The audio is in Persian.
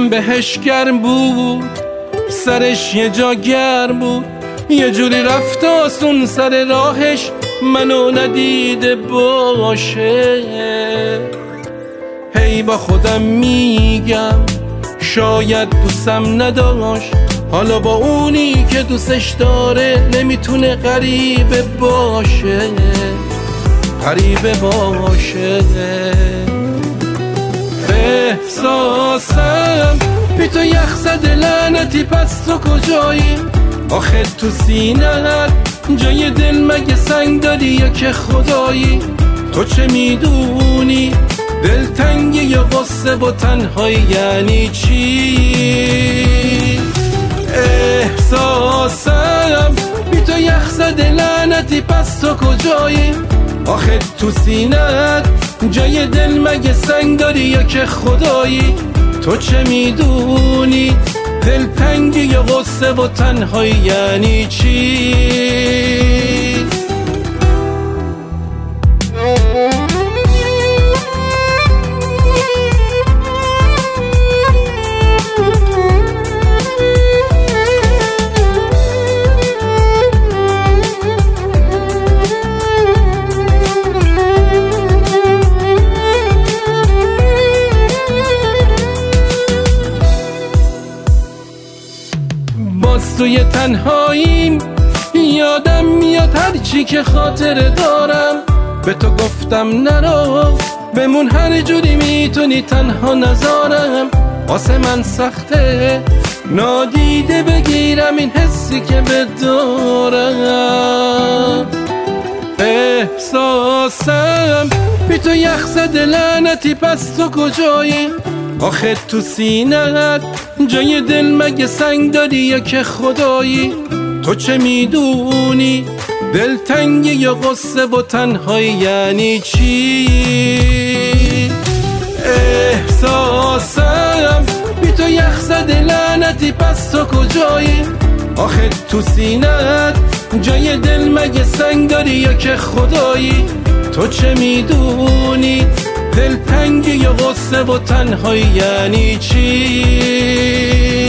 دلم بهش گرم بود، سرش یه جا گرم بود، یه جوری رفت آسون سر راهش منو ندیده باشه. هی با خودم میگم شاید دوستم نداشت، حالا با اونی که دوستش داره نمیتونه غریبه باشه، غریبه باشه. احساسم بی تو یخ زده لعنتی، پس تو کجایی؟ آخه تو سینه‌ت جای دل مگه سنگ داری یا که خدایی؟ تو چه میدونی دلتنگی یا غصه و تنهایی یعنی چی؟ احساسم بی تو یخ زده لعنتی، پس تو کجایی؟ آخه تو سینه‌ت جای دل مگه سنگ داری یا که خدایی؟ تو چه میدونی دلتنگی یا غصه و تنهایی یعنی چی؟ باز توی تنهاییم یادم میاد هرچی که خاطره دارم، به تو گفتم نرو بمون، هر جوری میتونی تنها نذارم. واسه من سخته نادیده بگیرم این حسی که بدارم. احساسم بی تو یخ زده لعنتی، پس تو کجایی؟ آخه تو سینه‌ت جای دل مگه سنگ داری یا که خدایی؟ تو چه میدونی دلتنگی یا غصه و تنهایی یعنی چی؟ احساسم بی تو یخ زده لعنتی، پس تو کجایی؟ آخه تو سینه‌ت جای دل مگه سنگ داری یا که خدایی؟ تو چه میدونی دلتنگی یا غصه و تنهایی یعنی چی؟